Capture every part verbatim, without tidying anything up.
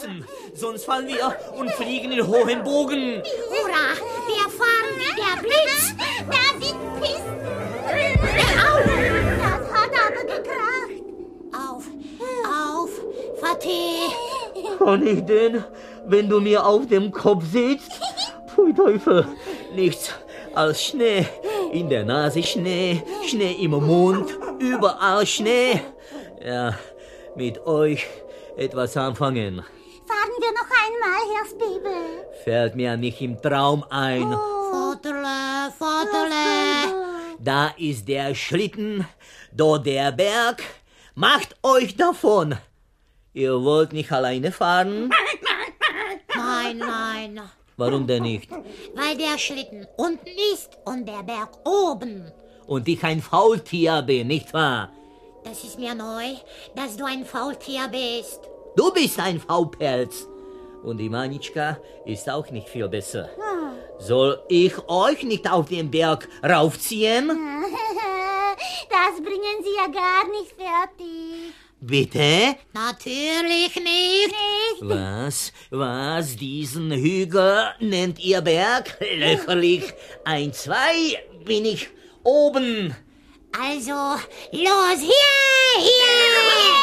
aufpassen, sonst fallen wir und fliegen in hohen Bogen. Hurra, wir fahren wie der Blitz. Da sind Pisten. Au! Das hat aber gekracht. Auf, auf, Fatih. Kann ich denn, wenn du mir auf dem Kopf sitzt? Pfui Teufel, nichts als Schnee. In der Nase Schnee, Schnee im Mund, überall Schnee. Ja, mit euch etwas anfangen. Fahren wir noch einmal, Herr Spiebel. Fällt mir nicht im Traum ein. Vaterle, Vaterle. Da ist der Schlitten, dort der Berg. Macht euch davon. Ihr wollt nicht alleine fahren? Nein, nein. Warum denn nicht? Weil der Schlitten unten ist und der Berg oben. Und ich ein Faultier bin, nicht wahr? Das ist mir neu, dass du ein Faultier bist. Du bist ein Faulpelz. Und die Manitschka ist auch nicht viel besser. Soll ich euch nicht auf den Berg raufziehen? Das bringen Sie ja gar nicht fertig. Bitte? Natürlich nicht. Was? Was? Diesen Hügel nennt ihr Berg? Lächerlich. Ein, zwei bin ich oben. Also, los, hier, hier!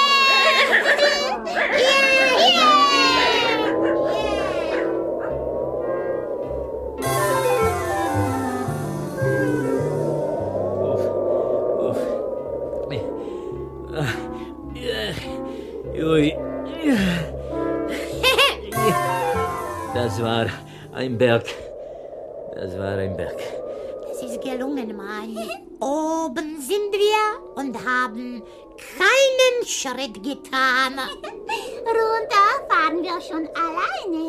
Hier, hier! Ui. Das war ein Berg. Das war ein Berg. Es ist gelungen, Mann. Oben sind wir und haben keinen Schritt getan. Runter fahren wir schon alleine.